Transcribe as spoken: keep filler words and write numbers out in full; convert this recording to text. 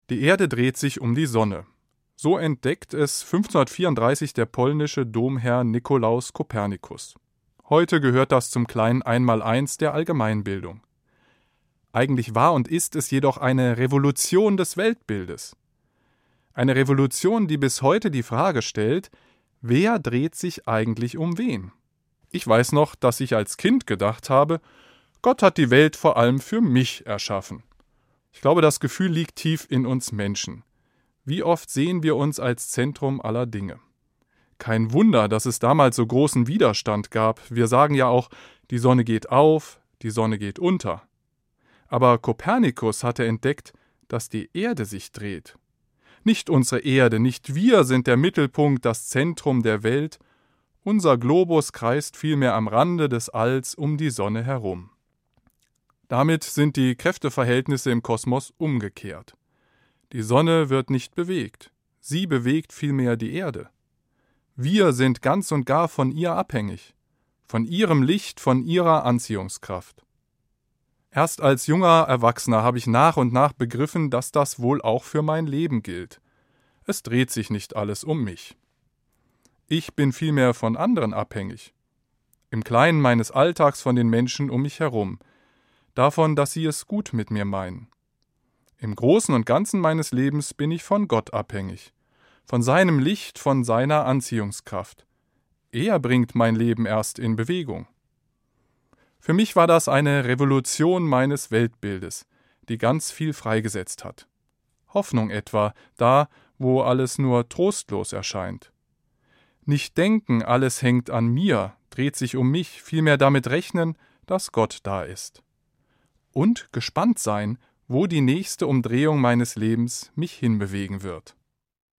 Die Erde dreht sich um die Sonne. So entdeckt es fünfzehnhundertvierunddreißig der polnische Domherr Nikolaus Kopernikus. Heute gehört das zum kleinen Einmaleins der Allgemeinbildung. Eigentlich war und ist es jedoch eine Revolution des Weltbildes. Eine Revolution, die bis heute die Frage stellt, wer dreht sich eigentlich um wen? Ich weiß noch, dass ich als Kind gedacht habe, Gott hat die Welt vor allem für mich erschaffen. Ich glaube, das Gefühl liegt tief in uns Menschen. Wie oft sehen wir uns als Zentrum aller Dinge? Kein Wunder, dass es damals so großen Widerstand gab. Wir sagen ja auch, die Sonne geht auf, die Sonne geht unter. Aber Kopernikus hatte entdeckt, dass die Erde sich dreht. Nicht unsere Erde, nicht wir sind der Mittelpunkt, das Zentrum der Welt. Unser Globus kreist vielmehr am Rande des Alls um die Sonne herum. Damit sind die Kräfteverhältnisse im Kosmos umgekehrt. Die Sonne wird nicht bewegt, sie bewegt vielmehr die Erde. Wir sind ganz und gar von ihr abhängig, von ihrem Licht, von ihrer Anziehungskraft. Erst als junger Erwachsener habe ich nach und nach begriffen, dass das wohl auch für mein Leben gilt. Es dreht sich nicht alles um mich. Ich bin vielmehr von anderen abhängig. Im Kleinen meines Alltags von den Menschen um mich herum. Davon, dass sie es gut mit mir meinen. Im Großen und Ganzen meines Lebens bin ich von Gott abhängig. Von seinem Licht, von seiner Anziehungskraft. Er bringt mein Leben erst in Bewegung. Für mich war das eine Revolution meines Weltbildes, die ganz viel freigesetzt hat. Hoffnung etwa, da, wo alles nur trostlos erscheint. Nicht denken, alles hängt an mir, dreht sich um mich, vielmehr damit rechnen, dass Gott da ist. Und gespannt sein, wo die nächste Umdrehung meines Lebens mich hinbewegen wird.